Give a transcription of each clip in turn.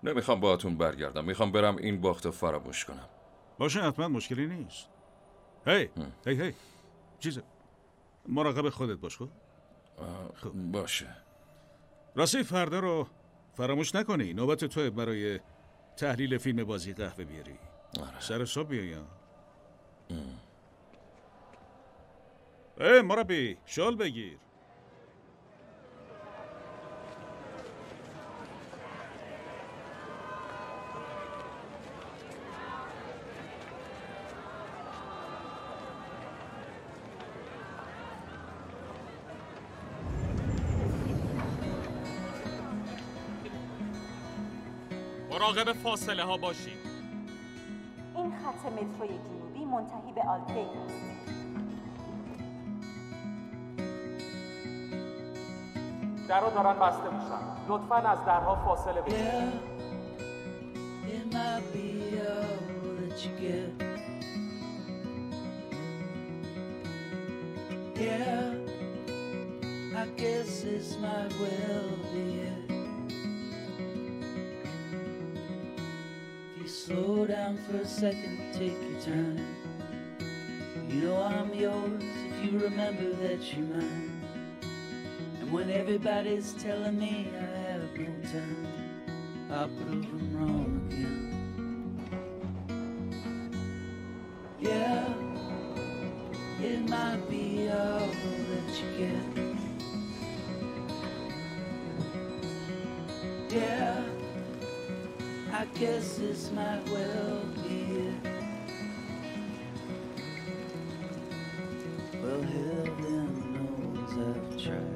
نمیخوام باهاتون برگردم. میخوام برم این باختو فراموش کنم. باشه، حتما مشکلی نیست. هی چیزه، مراقب خودت باش. خب باشه. راستی فردا رو فراموش نکنی. نوبت توه برای تحلیل فیلم بازی قهوه بیاری. سر صبح بیایم. مربی شال بگیر. مراقب فاصله ها باشید. این خط متروی جنوبی منتهی به آلدگیت است. درها دارن بسته میشن. لطفاً از درها فاصله بگیرید. Slow down for a second, take your time. You know I'm yours if you remember that you're mine. And when everybody's telling me I have no time, I'll prove them wrong again. Yeah, it might be all that you get. Yeah, I guess this might well be it. Well, hell then knows I've tried.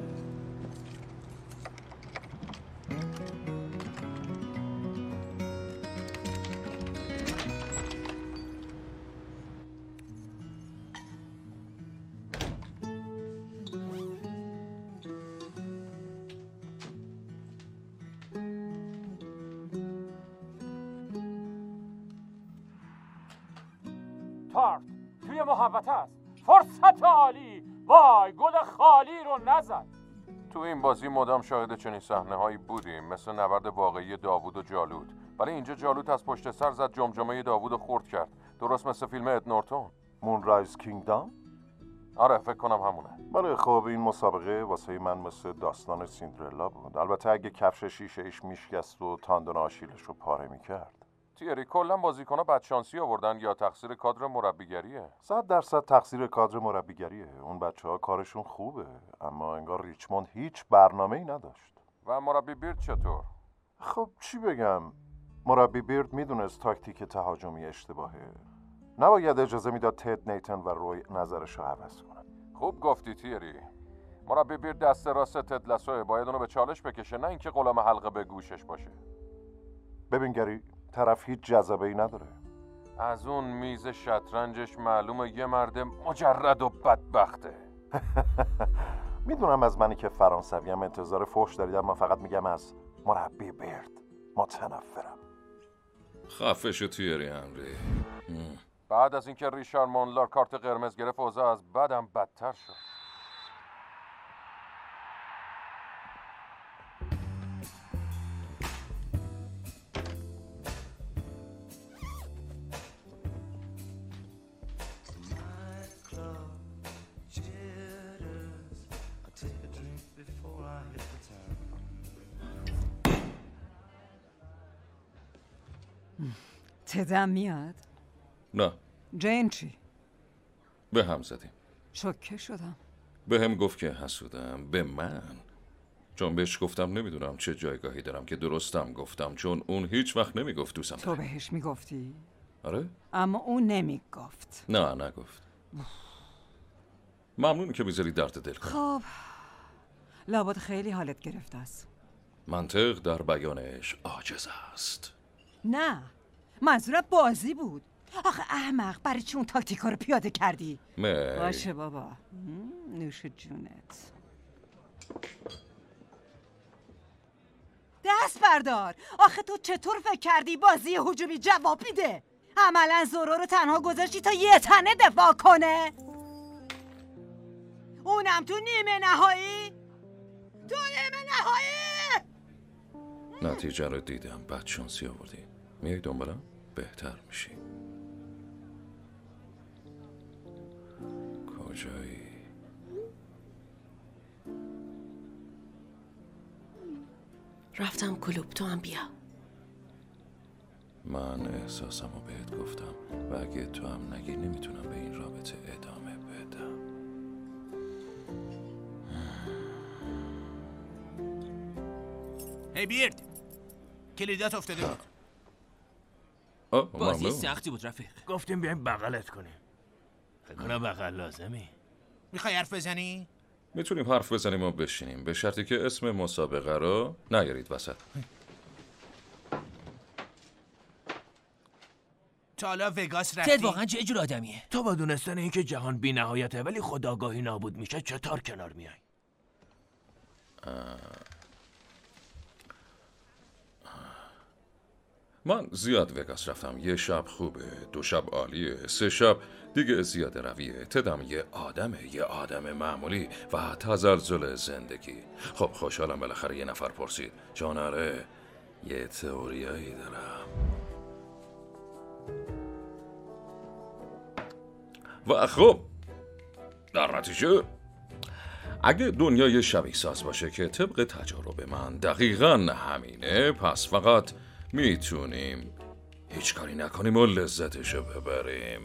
تارت توی محوطه است. فرصت عالی. وای گل خالی رو نزد. تو این بازی مدام شاهد چنین صحنه‌هایی بودیم، مثل نبرد واقعی داوود و جالوت. ولی اینجا جالوت از پشت سر زد جمجمه داوود رو خورد کرد. درست مثل فیلم اد نورتون. مونرایز کینگدام؟ آره فکر کنم همونه. بله خب این مسابقه واسه من مثل داستان سیندرلا بود. البته اگه کفش شیشه ایش میشکست و تاندون آشیلش رو پاره میکرد. تیری کلا بازیکن‌ها بدشانسی آوردن یا تقصیر کادر مربیگریه؟ 100% تقصیر کادر مربیگریه. اون بچه‌ها کارشون خوبه، اما انگار ریچموند هیچ برنامه‌ای نداشت. و مربی بیرد چطور؟ خب چی بگم؟ مربی بیرد میدونست تاکتیک تهاجمی اشتباهه. نباید اجازه میداد تد نیتن و روی نظرشو عوض کنن. خوب گفتی تیری. مربی بیرد دست راست تد لاسوه، باید اونو به چالش بکشه، نه اینکه غلام حلقه به گوشش باشه. ببین گری، طرف هیچ جذابه‌ای نداره. از اون میز شطرنجش معلومه یه مرد مجرد و بدبخته. میدونم از منی که فرانسویم انتظار فحش دارید، اما فقط میگم از مربی بیرد متنفرم. خفه شو تیری هنری. بعد از اینکه ریشار مونلار کارت قرمز گرفت اوضاع از بدم بدتر شد. تدم میاد؟ نه. جین چی؟ به هم زدیم. شوکه شدم. به هم گفت که حسودم. به من؟ چون بهش گفتم نمیدونم چه جایگاهی دارم که درستم گفتم، چون اون هیچ وقت نمیگفت دوستم تو بهش میگفتی؟ آره؟ اما اون نمیگفت. نه نگفت. ممنون که میذاری درد دل کنم. خب لابد خیلی حالت گرفته است. منطق در بیانش عاجز است. نه منظورم بازی بود. آخه احمق، برای چی اون تاکتیکا رو پیاده کردی؟ باشه بابا، نوش جونت. دست بردار. آخه تو چطور فکر کردی بازی هجومی جواب میده؟ عملا زورو رو تنها گذاشتی تا یه تنه دفاع کنه، اونم تو نیمه نهایی. تو نیمه نهایی نتیجه رو دیدم، بد شانسی آوردی. میای دنبالم؟ بهتر میشی. کجایی؟ رفتم کلوب، تو هم بیا. من احساسمو بهت گفتم و اگه تو هم نگی نمیتونم به این رابطه ادامه بدم. هی بیرد، کلیدات افتاده بود. بازی سختی بود رفیق. گفتیم بیایم بغلت کنیم. فکر کنم بغل لازمی. میخوای حرف بزنی؟ میتونیم حرف بزنیم و بشینیم، به شرطی که اسم مسابقه رو نیارید وسط. تا حالا وگاس رفتی؟ تد واقعا چه جور آدمیه؟ تو با دونستن اینکه جهان بی نهایته ولی خودآگاهی نابود میشه چطور کنار میای؟ من زیاد وگاس رفتم. یه شب خوبه، 2 شب عالیه، 3 شب دیگه زیاده رویه. تدم یه آدم معمولی و تزلزل زندگی. خب خوشحالم بالاخره یه نفر پرسید. جان آره، یه تئوریایی دارم. و خب در نتیجه اگه دنیا یه شبیه ساز باشه که طبق تجارب من دقیقاً همینه، پس فقط میتونیم هیچ کاری نکنیم و لذتشو ببریم.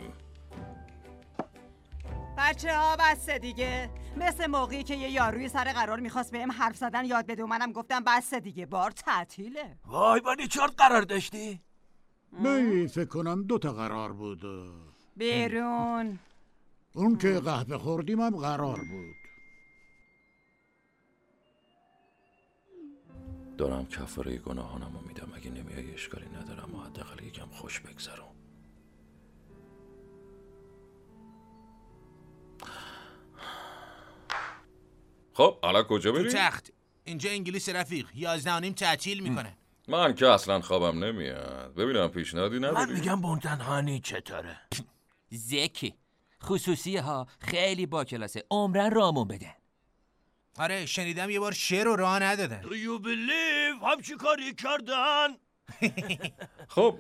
بچه ها بسه دیگه. مثل موقعی که یه یاروی سر قرار میخواست بهم حرف زدن یاد بده و منم گفتم بسه دیگه، بار تعطیله. وای بانی 4 قرار داشتی؟ نه فکر کنم 2 تا قرار بود. بیرون. اون که قهوه خوردیم هم قرار بود. دارم کفاره گناهانمو میدم. اگه نمیای اشکالی ندارم و حداقل یکم خوش بگذرم. خب حالا کجا بریم؟ تو تخت. اینجا انگلیس رفیق. 11:30 تعطیل میکنه. من که اصلا خوابم نمیاد. ببینم پیشنهادی نداری؟ من میگم بونتنهانی چطوره؟ زکی خصوصی ها، خیلی با کلاسه، عمرن رامون بدن. آره شنیدم یه بار شعر رو راه ندادن. Do you believe همچی کاری کردن؟ خب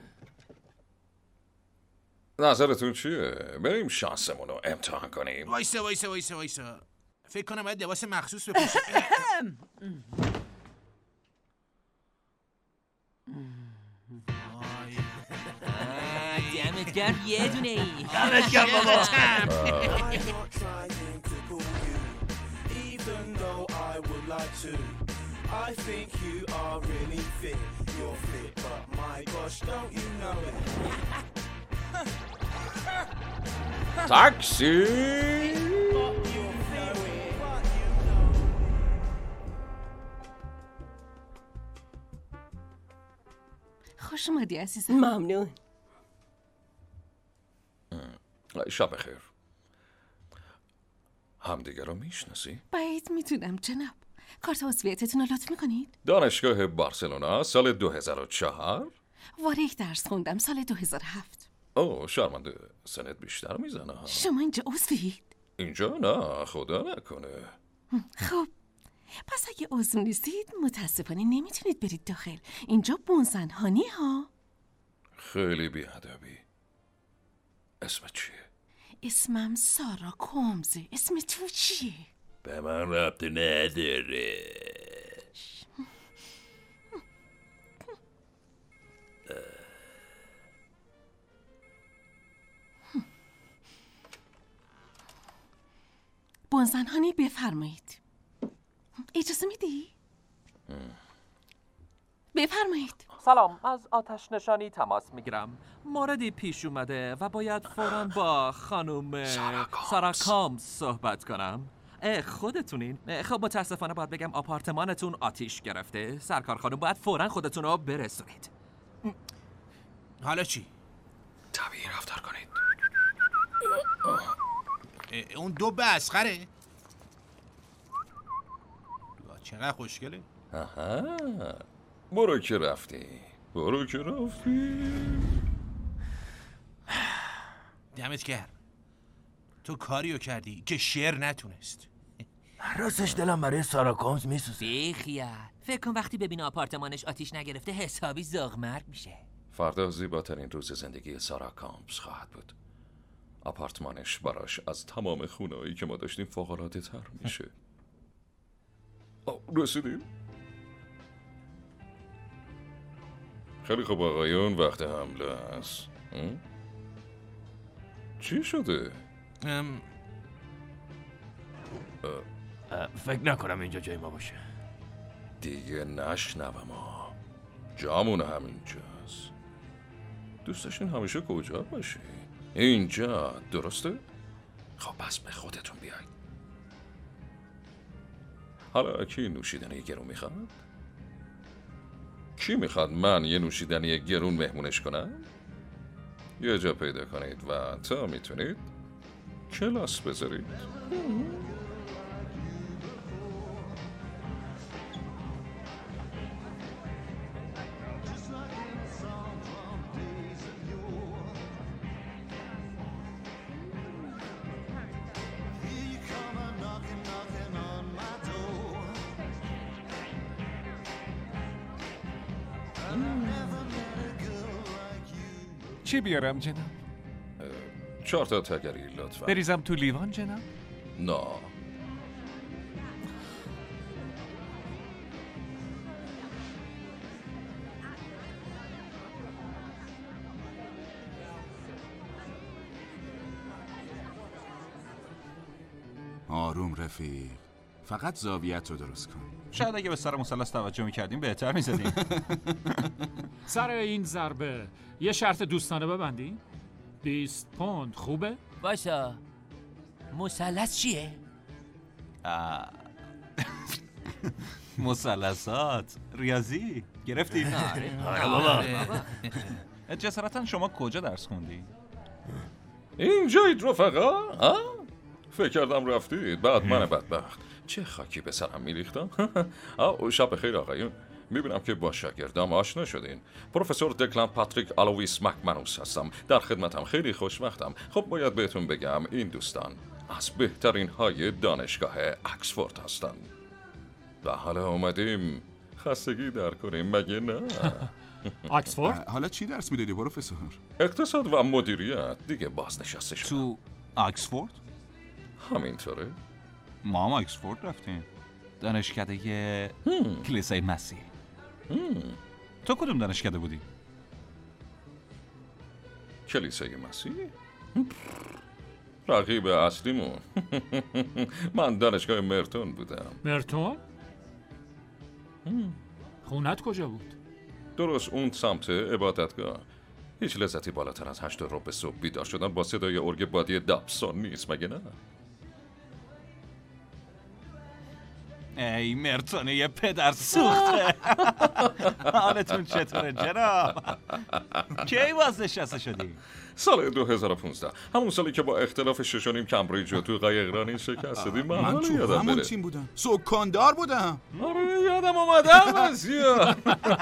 نظرتون چیه؟ بریم شانسمون رو امتحان کنیم. وایسا فکر کنم باید لباس مخصوص بپوشم. دمت گرم یه دونه ای. دمت گرم بابا. تاکسی. خوش اومدی عزیزم. ممنون. شب بخیر. همدیگه رو میشناسی؟ باید میتونم جناب. کارت عضویتتون رو لطف میکنید؟ دانشگاه بارسلونا سال 2004. وارد درس خوندم سال 2007. اوه شرمنده، سنت بیشتر میزنه ها. شما اینجا عضوید؟ اینجا نه، خدا نکنه. خب پس اگه عضو نیستید متاسفانه نمیتونید برید داخل. اینجا بونزنهانی ها. خیلی بیادبی. اسم چیه؟ اسمم سارا کومزه. اسم تو چیه؟ به من ربط نداره. بونزنهانی بفرمایید. اجازه میدی؟ بفرمایید. سلام، از آتش نشانی تماس میگیرم. موردی پیش اومده و باید فوراً با خانم سارا کامز صحبت کنم. خودتونین؟ خب متاسفانه باید بگم آپارتمانتون آتیش گرفته. سرکار خانم باید فوراً خودتون رو برسونید. حالا چی؟ طبیعی رفتار کنید. اون دو به اسخره؟ چقدر خوشگله. آها برو که رفتی. دمت گرم. تو کاریو کردی که شعر نتونست. راستش دلم برای سارا کامز میسوزه. بیخیال. فکر کن وقتی ببینه آپارتمانش آتیش نگرفته حسابی زغمرگ میشه. فردا زیباترین روز زندگی سارا کامز خواهد بود. آپارتمانش براش از تمام خونه‌هایی که ما داشتیم فوق‌العاده تر میشه. رسیدیم؟ خیلی خوب آقایون، وقت حمله است. چی شده؟ فکر نکنم اینجا جای ما باشه. دیگه نشنوم ها. جامون همینجاست. دوست داشتین همیشه کجا باشی؟ اینجا، درسته؟ خب پس به خودتون بیاید. حالا کی نوشیدنی گرون میخواد؟ کی میخواد من یه نوشیدنی گرون مهمونش کنم؟ یه جا پیدا کنید و تا میتونید کلاس بذارید. چی بیارم جناب؟ 4 تا تگری لطفا. بریزم تو لیوان جناب؟ نه. آروم رفیق، فقط زاویت رو درست کن. شاید اگه به سر مثلث توجه میکردیم بهتر میزدیم. سر این ضربه یه شرط دوستانه ببندی؟ 20 پوند خوبه؟ باشا مثلث چیه؟ مثلثات ریاضی گرفتی؟ آره بابا. جسارتا شما کجا درس خوندی؟ اینجایید رفقا؟ فکر کردم رفتید. بعد من بدبخت چه خاکی به سرم میریختم. شب خیر آقایون. میبینم که با شاگردام آشنا شدین. پروفسور دکلان پاتریک آلویس مکمنوس هستم. در خدمتم، خیلی خوشوقتم. خب باید بهتون بگم این دوستان از بهترین های دانشگاه اکسفورد هستن. و حالا اومدیم خستگی در کنیم، مگه نه؟ اکسفورد؟ حالا چی درس میدادی پروفسور؟ اقتصاد و مدیریت. دیگه بازنشسته شدم. تو اکسفورد؟ همینطوره. ما هم اکسفورد رفتیم. دانشکده کلیسای مسیح. تو کدوم دانشکده بودی؟ کلیسای مسیح؟ رقیب اصلیمون. من دانشگاه مرتون بودم. مرتون؟ خونت کجا بود؟ درست اون سمت عبادتگاه. هیچ لذتی بالاتر از 8 ربع صبح بیدار شدن با صدای ارگ بادی دابسون نیست، مگه نه؟ ای مرتونه یه پدر سوخته. حالتون چطوره جناب؟ کی بازنشسته شدی؟ سال 2015، همون سالی که با اختلاف 6.5 کمبریج رو تو قایقرانی شکست ددیم. من تو همون تیم بودم، سکاندار بودم. آره یادم اومدم ازیا.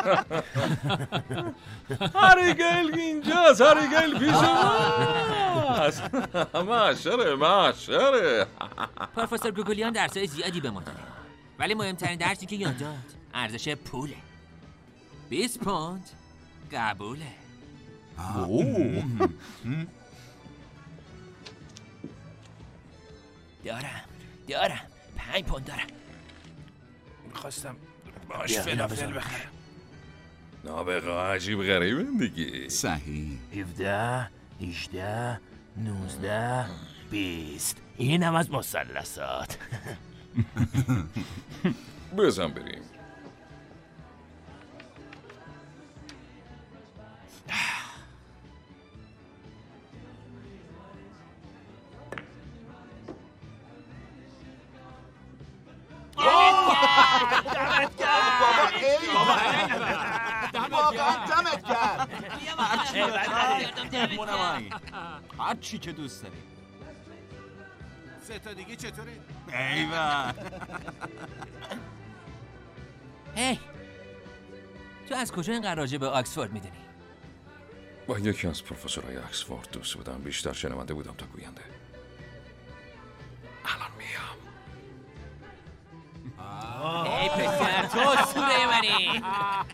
هریگل اینجاست، هریگل پیش ماست. معشره. پروفسور گوگلیان درسای زیادی به ما داره، ولی مهمترین درسی که یاد داد ارزش پوله. 20 پوند قبوله. دارم 5 پوند دارم. میخواستم باش فلافل بخرم. نابغه عجیب غریبه دیگه. صحیح. 17 18 19 20. این هم از مثلثات. بزن بریم. دمت کرد. هر چی که دوست داری. 3 تا دیگه چطوره؟ ایوه. هی تو از کجا اینقدر راجع به آکسفورد میدونی؟ با یکی از پروفسورهای اکسفورد دوست بودم. بیشتر شنونده بودم تا گوینده. الان میام. پسر تو سوره منی.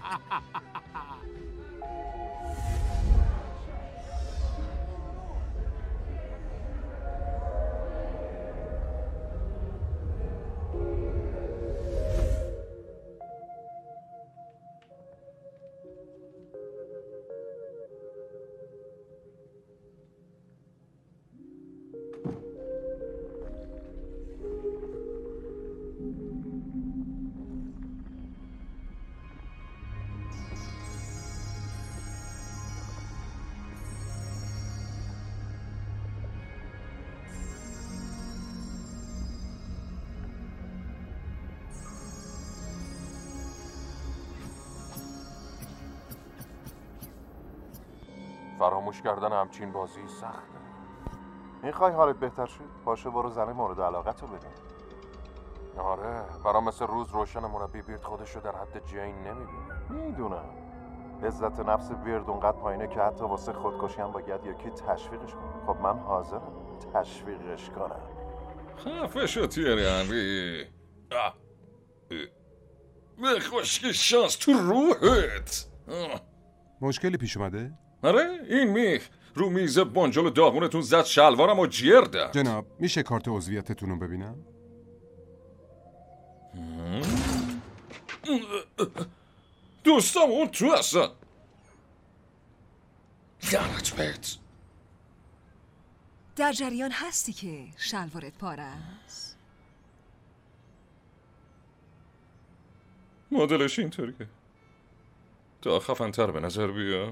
فراموش کردن همچین بازی سخته. میخوای حالت بهتر شد؟ باشه برو زن مورد علاقت رو ببین. آره برام مثل روز روشن مربی بیرد خودشو در حد جین نمیبینه. میدونم عزت نفس بیرد اونقدر پایینه که حتی واسه خودکشی هم باید یکی تشویقش کنه. خب من حاضرم تشویقش کنم. خفه شو تیری هنری. به خشکی شانس تو روحت. مشکلی پیش اومده؟ آره این میخ رو میز بنجل داغونتون زد شلوارم و جیر داد. جناب میشه کارت عضویتتون رو ببینم؟ دوستم اون تو هستن. لعنت بهت. در جریان هستی که شلوارت پاره است؟ مدلش اینطوریه تا خفن‌تر به نظر بیا.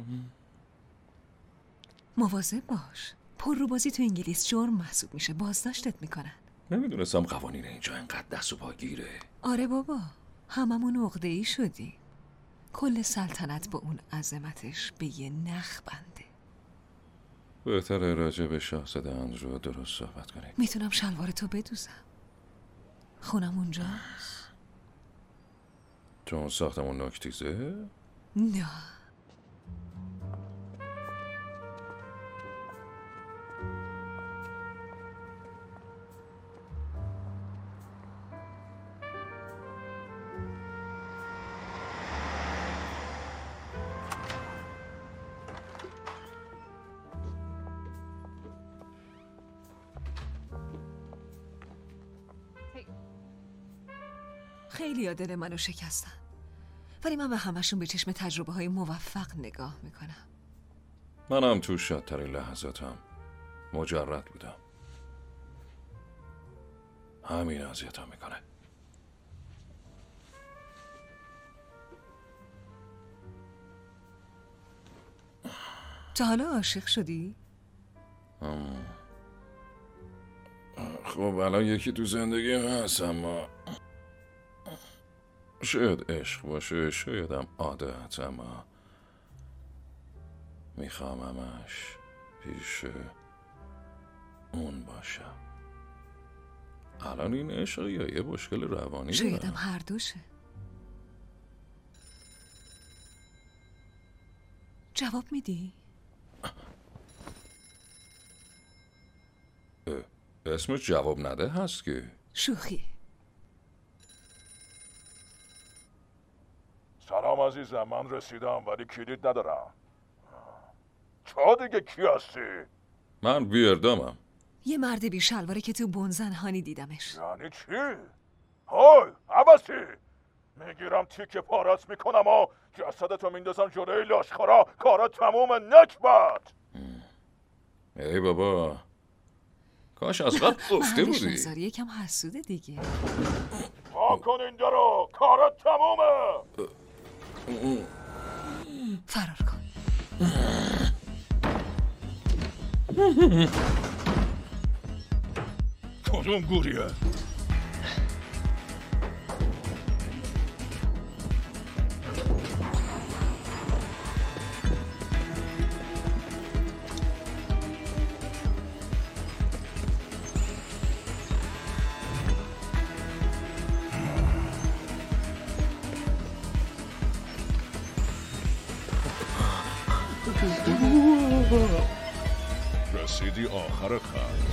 مواظب باش، پر رو بازی تو انگلیس جرم محسوب میشه، بازداشتت میکنن. نمیدونستم قوانین اینجا اینقدر دست و پا گیره. آره بابا هممون عقده‌ای شدی. کل سلطنت با اون عظمتش به یه نخ بنده. بهتره راجع به شاهزاده اندرو درست صحبت کنیم. میتونم شلوارتو بدوزم. خونم اونجاست. چون ساختمون نکتیزه؟ نه خیلی دل منو شکستن، ولی من به همشون به چشم تجربه های موفق نگاه میکنم. منم تو شادترین لحظاتم مجرد بودم. همین اذیتم میکنه. تا حالا عاشق شدی؟ خب الان یکی تو زندگی هست، اما شاید عشق باشه، شایدم عادت، اما میخوام همش پیش اون باشم. الان این عشق یا یه مشکل روانی دارم؟ شایدم هر دوشه. جواب میدی؟ اسمش جواب نده هست که؟ شوخی. سلام عزیزم، من رسیدم ولی کلید ندارم. چه دیگه کی هستی؟ من بیردامم. یه مرد بی شلواره که تو بونزنهانی دیدمش. یعنی چی؟ های عباسی، میگیرم تیکه پارت میکنم و جسدتو میندازم جلوی لاشخورا. کارا تموم نکبت. ای بابا کاش از قبل گفته بودی. نظر یکم حسوده دیگه. وا کن این درو، کارا تمومه. فرار کن. کدوم گوریه؟ رسیدی آخر خط.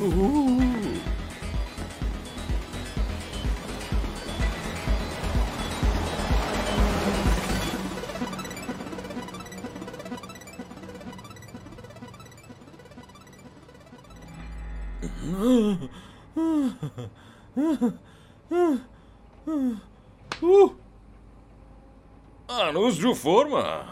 هنوز رو فرمم.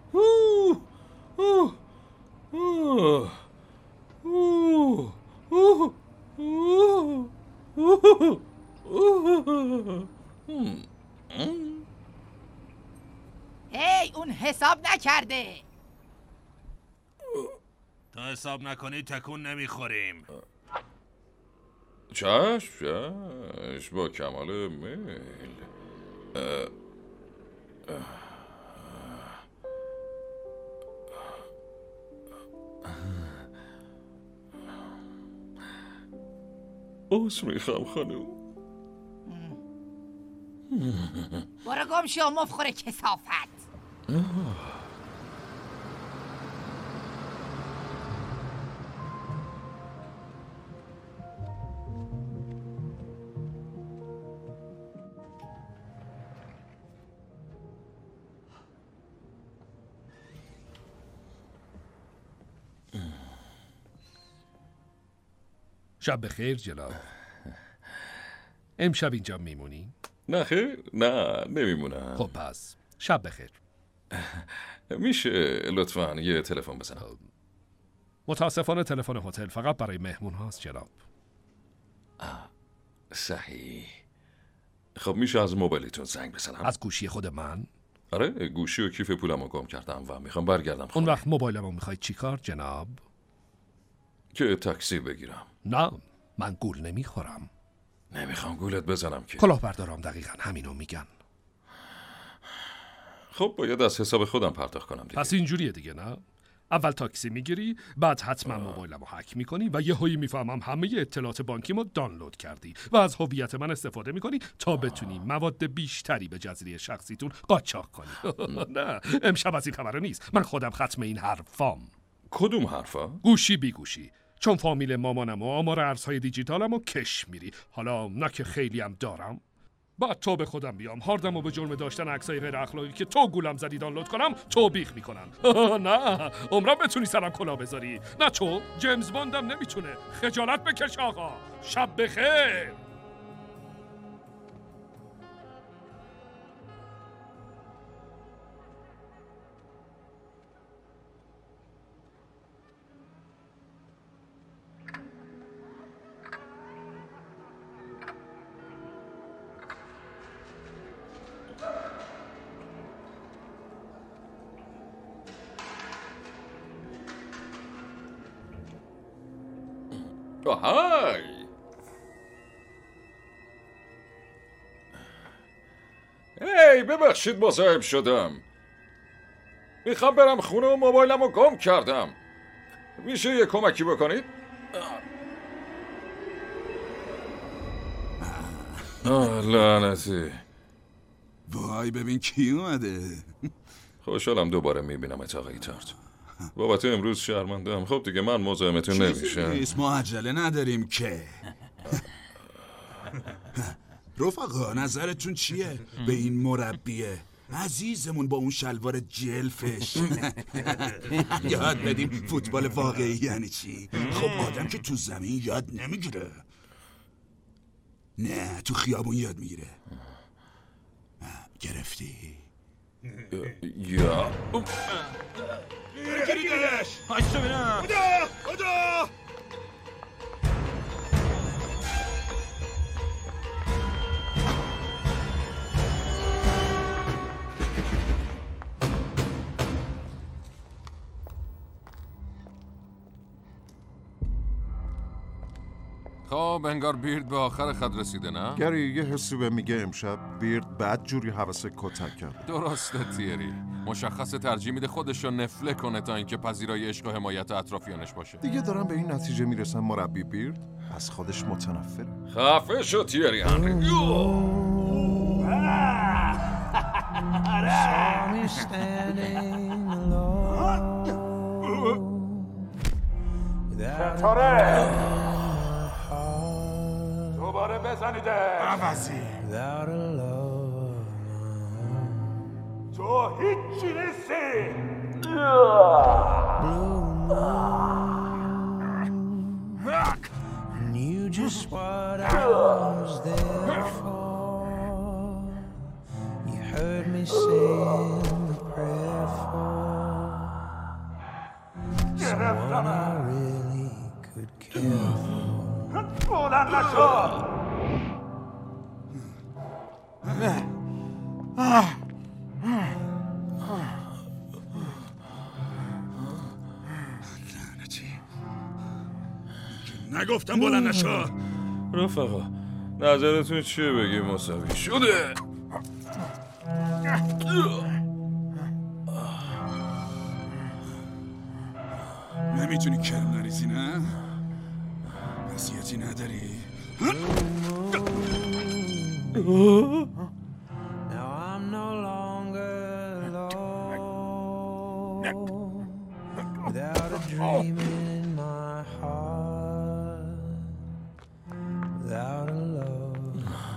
هی اون حساب نکرده. تا حساب نکنی تکون نمیخوریم. چشم با کمال میل. عذر میخوام خانوم. برو گم شو مفخور کثافت. شب بخیر جناب. امشب اینجا میمونی؟ نه خیر، نه نمیمونم. خب پس شب بخیر. میشه لطفاً یه تلفن بزنم؟ متاسفانه تلفن هتل فقط برای مهمون هاست جناب. صحیح. خب میشه از موبایلتون زنگ بزنم؟ از گوشی خود من؟ آره، گوشی و کیف پولمو گم کردم و میخوام برگردم خونه. اون وقت موبایلمو میخواید چی کار جناب؟ که تاکسی بگیرم. نه، من گول نمیخورم. نمیخوام گولت بزنم که. کلاهبردارام دقیقاً همینو میگن. خب باید از حساب خودم پرداخت کنم دیگه. پس اینجوریه دیگه نه؟ اول تاکسی میگیری، بعد حتما موبایلمو هک میکنی و یهویی میفهمم همه اطلاعات بانکیمو دانلود کردی و از هویت من استفاده میکنی تا بتونی مواد بیشتری به جزیره شخصیتون قاچاق کنی. نه، امشب از این خبره نیست. من خودم ختم این حرفام. کدوم حرفا؟ گوشی بی گوشی. چون فامیل مامانم و آمار ارزهای دیجیتالم و کش میری. حالا نه که خیلی هم دارم. بعد تو به خودم بیام هاردم و به جرم داشتن عکسای غیر اخلاقی که تو گولم زدی دانلود کنم توبیخ میکنن. نه عمرم بتونی سرم کلا بذاری. نه تو جیمز باندم نمیتونه. خجالت بکش آقا. شب بخیر. های هی ببخشید مزاحم شدم. میخوام برم خونه و موبایلمو گم کردم. میشه یه کمکی بکنید؟ لعنتی. وای ببین کی اومده. خوشحالم دوباره میبینم آقای تارت. بابت امروز شرمندم. خب دیگه من مزاحمتون نمیشم. چیزی ما عجله نداریم که. رفقا نظرتون چیه به این مربیه عزیزمون با اون شلوار جلفش؟ یاد بدیم فوتبال واقعی یعنی چی؟ خب آدم که تو زمین یاد نمیگیره. نه تو خیابون یاد میگیره. گرفتی؟ یا گیریدش هاشتو بینم. خدا خب انگار بیرد به آخر خط رسیده نه؟ گری یه حسی به میگه امشب بیرد بد جوری حوث کتک کرد. درسته تیری. مشخص ترجیح میده خودش رو نفله کنه تا اینکه پذیرای عشق و حمایت اطرافیانش باشه. دیگه دارم به این نتیجه میرسم مربی بیرد از خودش متنفره. خفه شو تیری هنری. ستاره بزنیده. عوضی تو هیچی نیستی. Knew just what I was there for. You heard me saying the prayer for someone I really could care for. بلند نشو. نگفتم بلند نشو. رفقا نظرتون چیه بگیم مساوی شده؟ نمیتونی کرم نریزی نه؟ وضعیتی نداری؟ Now I'm no longer alone without a dream in my heart, without a love.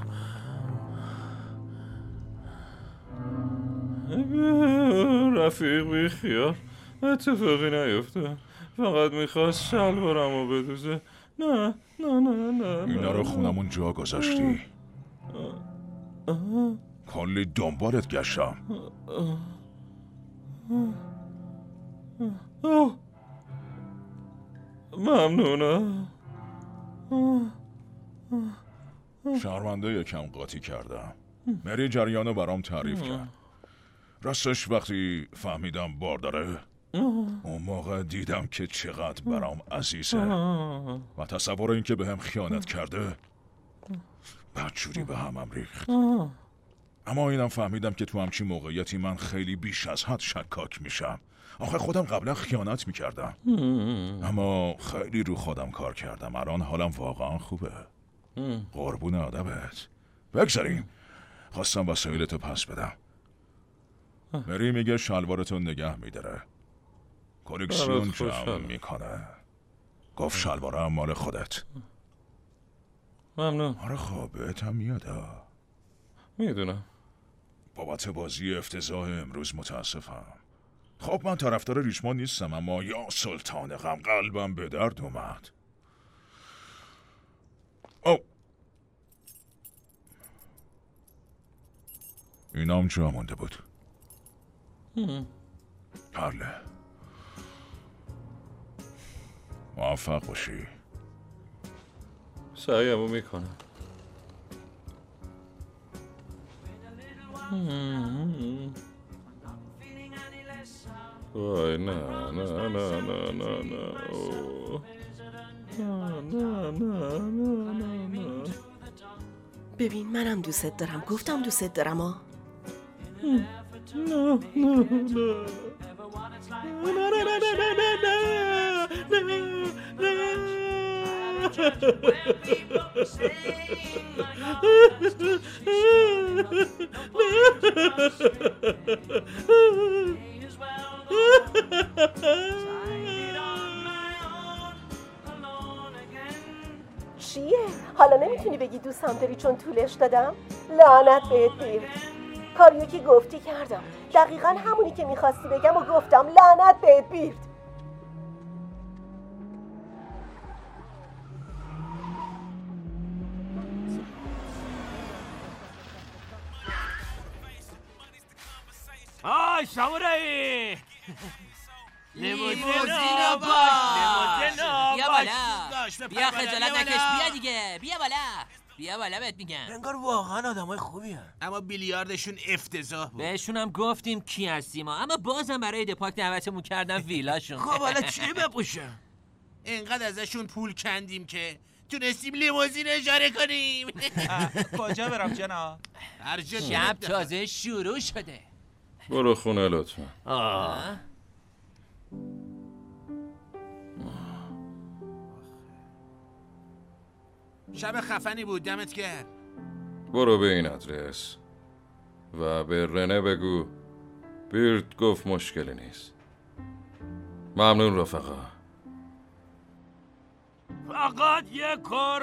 رفیق بی خیال اتفاقی نیفته، فقط میخواست شلوارمو بدوزه. نه اینا رو خونمون جا گذاشتی. کلی دنبالت گشتم. ممنونم. شرمنده یکم قاطی کردم. مری جریانو برام تعریف کرد. راستش وقتی فهمیدم بارداره اون موقع دیدم که چقدر برام عزیزه و تصور این که بهم خیانت کرده بدجوری به همم ریخت. اما اینم فهمیدم که تو همچین موقعیتی من خیلی بیش از حد شکاک میشم. آخه خودم قبلا خیانت میکردم اما خیلی رو خودم کار کردم. الان حالم واقعا خوبه. قربون آدمت. بگذاریم خواستم وسایلتو پس بدم. مری میگه شلوارتو نگه میداره، کلکسیون جمع میکنه. گفت شلوارم مال خودت. ممنون. آره خب بهت هم میاده. میدونم. بابت بازی افتضاح امروز متاسفم. خب من طرفدار ریچموند نیستم اما یا سلطان غم قلبم به درد اومد. او اینام جا مونده بود. بله موفق باشی. سعیمو میکنم. وای نه نه نه نه نه نه. ببین منم دوست دارم. گفتم دوست دارم ها. چیه؟ حالا نمیتونی بگی دوستم داری چون طولش دادم؟ لعنت بهت بیر. کاریو که گفتی کردم. دقیقا همونی که میخواستی بگم و گفتم. لعنت بهت بیرد. آی سامورایی لیموزین باش. بیا بالا. بیا خجالت نکش. بیا دیگه. بیا بالا بهت میگم. انگار واقعا آدمای خوبی هن. اما بیلیاردشون افتضاح بود. بهشون هم گفتیم کی هستیم اما بازم برای دپاک دعوتمون کردن ویلاشون. خب حالا چی بپوشم؟ انقدر ازشون پول کندیم که تونستیم لیموزین اجاره کنیم. کجا برم جناب؟ شب تازه شروع شده. برو خونه لطفا. شب خفنی بود. دمت گرم. برو به این آدرس و به رنه بگو بیرد گفت مشکلی نیست. ممنون رفقا. فقط یه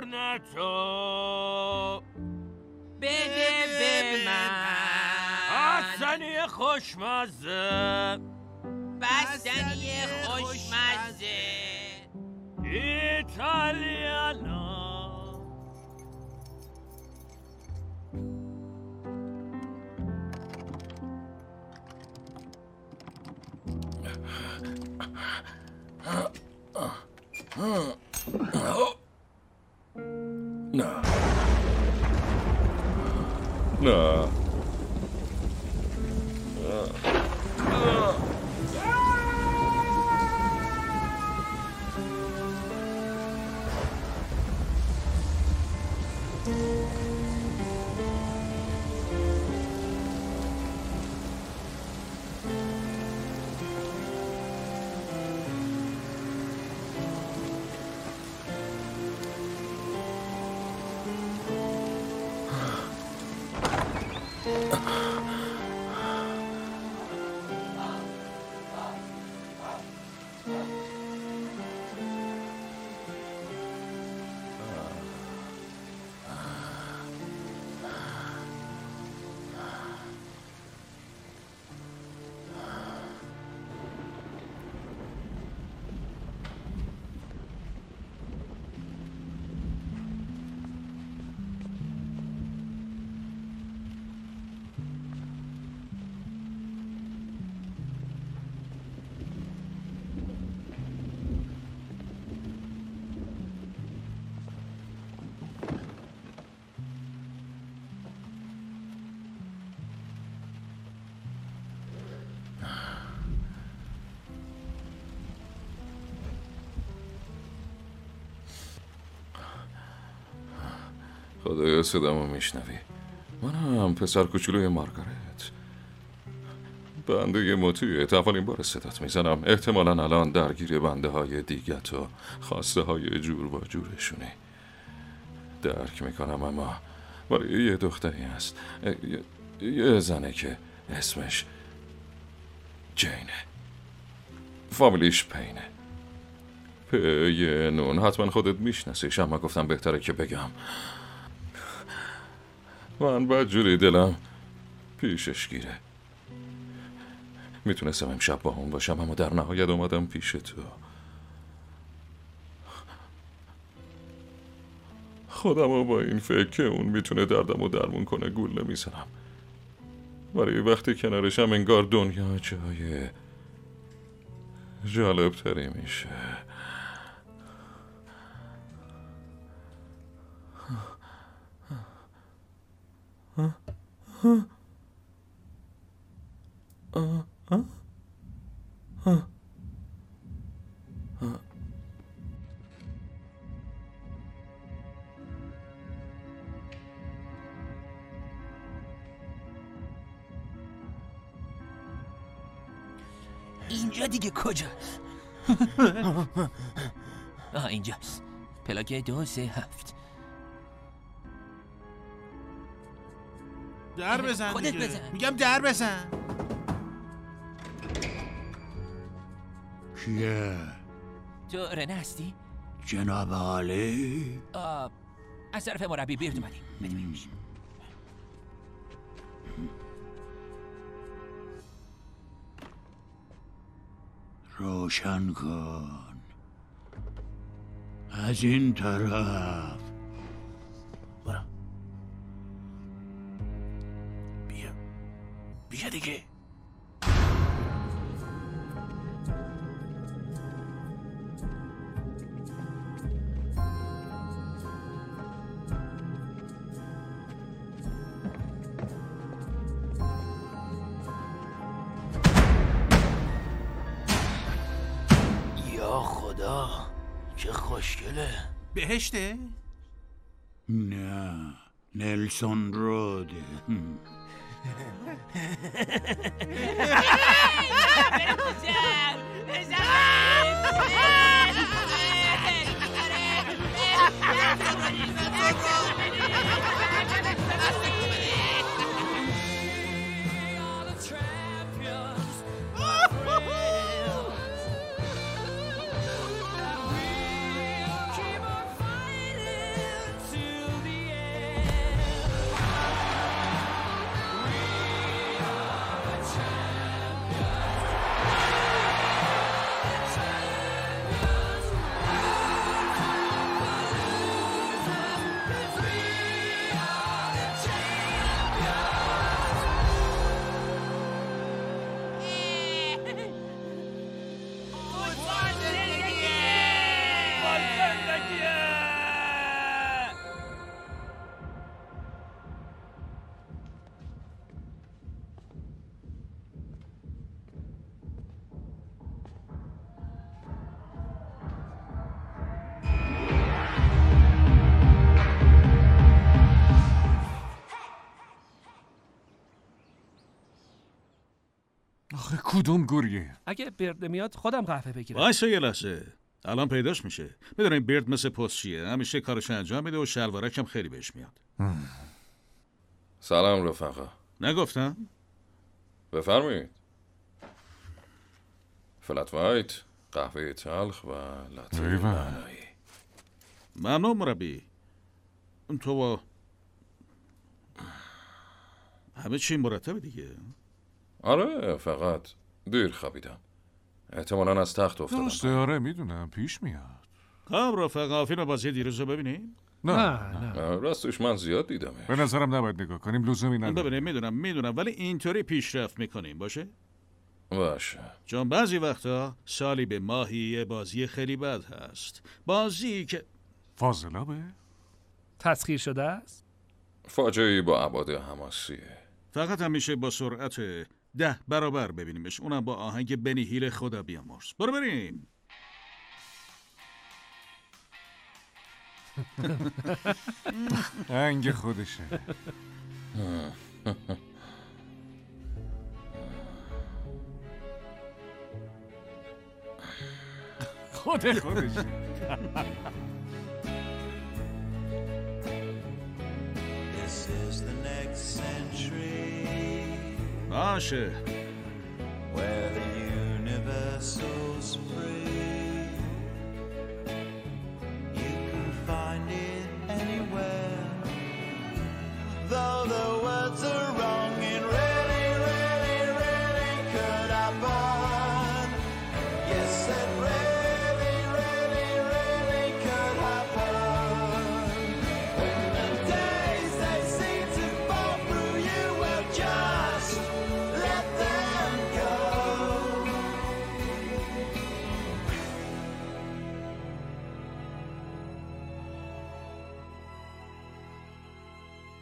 کورنتو بده به من. بستنی خوشمزه، بستنی خوشمزه، ایتالیانا. نه نه خدایا صدامو میشنوی؟ منم پسر کوچولوی مارگارت. بنده یه موتیه، اولین بار صدات میزنم. احتمالاً الان درگیر بنده های دیگت و خواسته های جور با جورشونی. درک میکنم، اما برای یه دختری هست، یه زنه که اسمش جینه، فامیلیش پینه، یه نون. حتما خودت میشناسیش، اما گفتم بهتره که بگم. من بدجوری دلم پیشش گیره. میتونستم امشب با اون باشم، اما در نهایت اومدم پیش تو. خودمو با این فکر که اون میتونه دردمو درمون کنه گول نمیزنم، ولی وقتی کنارشم انگار دنیا جای جالب تری میشه. اینجا دیگه کجاست؟ اینجاست. پلاک 237. در بزن خودت دیگه. بزن. میگم در بزن. کیه؟ تو رنه هستی؟ جناب عالی؟ از طرف مربی بیرد اومدیم. بدیم. روشن کن. از این طرف. برو. بیا دیگه. یا خدا چه خوشگله. بهشته؟ نه، نلسون روده. آخه کدوم گوریه؟ اگه برد نمیاد خودم قهوه بگیرم. وایسا یه لحظه. الان پیداش میشه. میدونین برد مثل پستچیه، همیشه کارش انجام میده و شلوارک هم خیلی بهش میاد. سلام رفقا. نگفتم؟ بفرمایید. فلت وایت، قهوه تلخ و لاته نعنایی. ممنون مربی. تو با همه چی مرتبه دیگه؟ آره، فقط دیر خوابیدم. احتمالاً از تخت افتادم. درسته، آره میدونم، پیش میاد. خب رفقا، فیلم بازی دیروز رو ببینیم؟ نه. راستش من زیاد دیدمه. به نظرم نباید نگاه کنیم، لزومی نداره. ببینیم، میدونم ولی اینطوری پیشرفت میکنیم باشه؟ باشه. چون بعضی وقتا سالی به ماهی یه بازی خیلی بد هست. بازی که فاضلابه؟ تسخیر شده است؟ فاجعه‌ای با ابعاد حماسیه. فقط همیشه با سرعت 10 برابر ببینیمش، اونم با آهنگ بنی هیل خدا بیامرز. برو بریم. هنگ خودشه. خودشه. This is the next century. باشه. Where the universal's free. You can find it anywhere. Though the words are wrong, it really, really, really could happen. Yes, it really, really, really could happen. When the days they seem to fall through you, well, just let them go.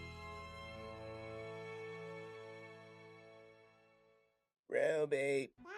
Ruby.